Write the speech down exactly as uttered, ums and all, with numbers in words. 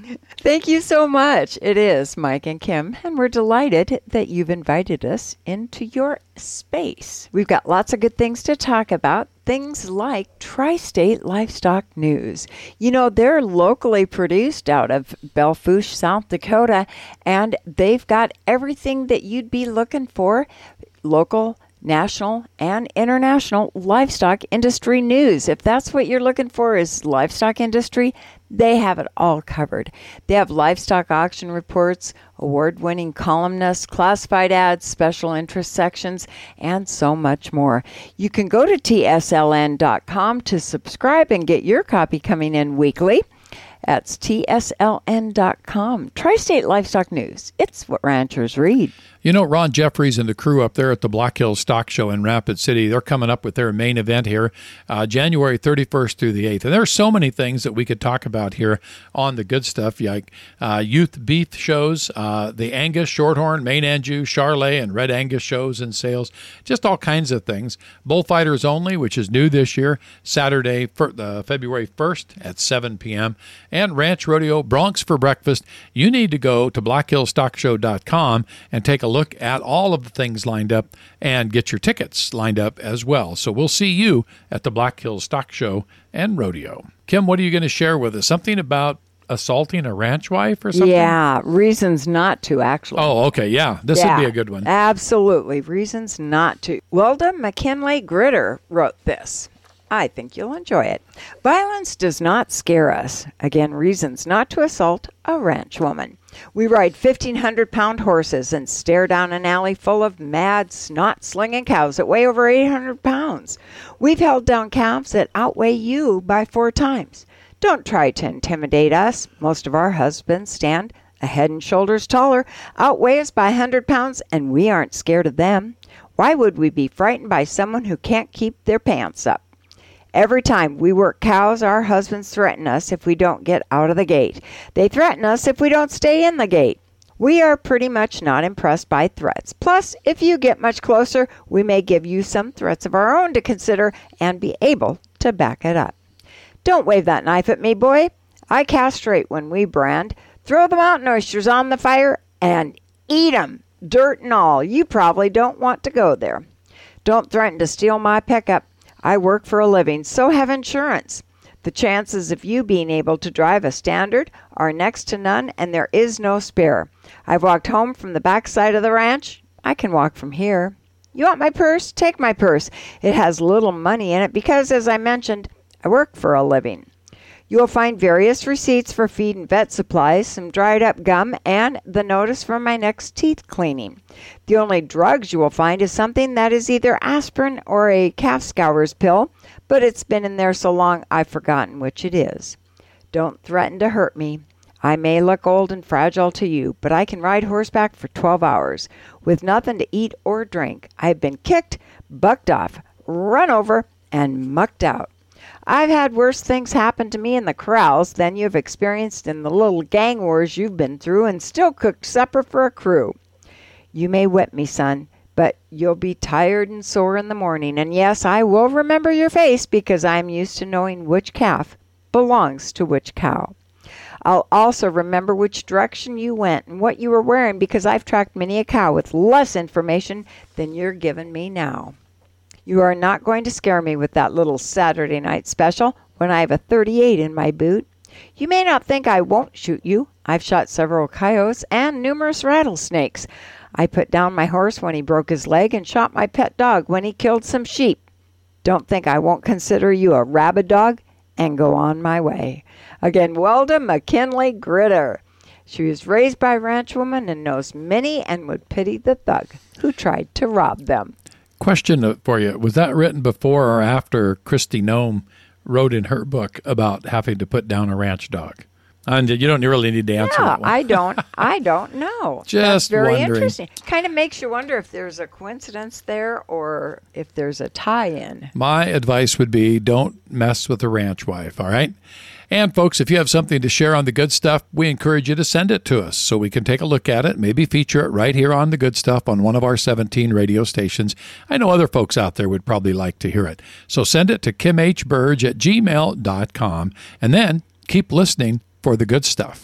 Thank you so much. It is Mike and Kim, and we're delighted that you've invited us into your space. We've got lots of good things to talk about, things like Tri-State Livestock News. You know, they're locally produced out of Belfouche, South Dakota, and they've got everything that you'd be looking for, local, national, and international livestock industry news. If that's what you're looking for is livestock industry, they have it all covered. They have livestock auction reports, award-winning columnists, classified ads, special interest sections, and so much more. You can go to T S L N dot com to subscribe and get your copy coming in weekly. That's T S L N dot com. Tri-State Livestock News. It's what ranchers read. You know, Ron Jeffries and the crew up there at the Black Hills Stock Show in Rapid City, they're coming up with their main event here, uh, January thirty-first through the eighth. And there are so many things that we could talk about here on the good stuff, like uh, youth beef shows, uh, the Angus, Shorthorn, Maine Anjou, Charolais, and Red Angus shows and sales, just all kinds of things. Bullfighters Only, which is new this year, Saturday, uh, February first at seven p.m., and Ranch Rodeo Bronx for breakfast. You need to go to black hills stock show dot com and take a look at all of the things lined up and get your tickets lined up as well. So we'll see you at the Black Hills Stock Show and Rodeo. Kim, what are you going to share with us? Something about assaulting a ranch wife or something? Yeah, reasons not to, actually. Oh, okay, yeah. This yeah, would be a good one. Absolutely, reasons not to. Welda McKinley Gritter wrote this. I think you'll enjoy it. Violence does not scare us. Again, reasons not to assault a ranch woman. We ride fifteen hundred pound horses and stare down an alley full of mad, snot-slinging cows that weigh over eight hundred pounds. We've held down calves that outweigh you by four times. Don't try to intimidate us. Most of our husbands stand a head and shoulders taller, outweigh us by one hundred pounds, and we aren't scared of them. Why would we be frightened by someone who can't keep their pants up? Every time we work cows, our husbands threaten us if we don't get out of the gate. They threaten us if we don't stay in the gate. We are pretty much not impressed by threats. Plus, if you get much closer, we may give you some threats of our own to consider and be able to back it up. Don't wave that knife at me, boy. I castrate when we brand. Throw the mountain oysters on the fire and eat 'em, dirt and all. You probably don't want to go there. Don't threaten to steal my pickup. I work for a living, so have insurance. The chances of you being able to drive a standard are next to none, and there is no spare. I've walked home from the backside of the ranch. I can walk from here. You want my purse? Take my purse. It has little money in it because, as I mentioned, I work for a living. You will find various receipts for feed and vet supplies, some dried up gum, and the notice for my next teeth cleaning. The only drugs you will find is something that is either aspirin or a calf scourer's pill, but it's been in there so long I've forgotten which it is. Don't threaten to hurt me. I may look old and fragile to you, but I can ride horseback for twelve hours with nothing to eat or drink. I've been kicked, bucked off, run over, and mucked out. I've had worse things happen to me in the corrals than you've experienced in the little gang wars you've been through and still cooked supper for a crew. You may whip me, son, but you'll be tired and sore in the morning. And yes, I will remember your face because I'm used to knowing which calf belongs to which cow. I'll also remember which direction you went and what you were wearing because I've tracked many a cow with less information than you're giving me now. You are not going to scare me with that little Saturday night special when I have a thirty-eight in my boot. You may not think I won't shoot you. I've shot several coyotes and numerous rattlesnakes. I put down my horse when he broke his leg and shot my pet dog when he killed some sheep. Don't think I won't consider you a rabid dog and go on my way. Again, Welda McKinley Gritter. She was raised by a ranch woman and knows many and would pity the thug who tried to rob them. Question for you. Was that written before or after Kristi Noem wrote in her book about having to put down a ranch dog? And you don't really need to answer yeah, that one. I don't. I don't know. Just That's very wondering. interesting. Kind of makes you wonder if there's a coincidence there or if there's a tie-in. My advice would be don't mess with a ranch wife, all right? And, folks, if you have something to share on The Good Stuff, we encourage you to send it to us so we can take a look at it, maybe feature it right here on The Good Stuff on one of our seventeen radio stations. I know other folks out there would probably like to hear it. So send it to kim h burge at gmail dot com, and then keep listening for The Good Stuff.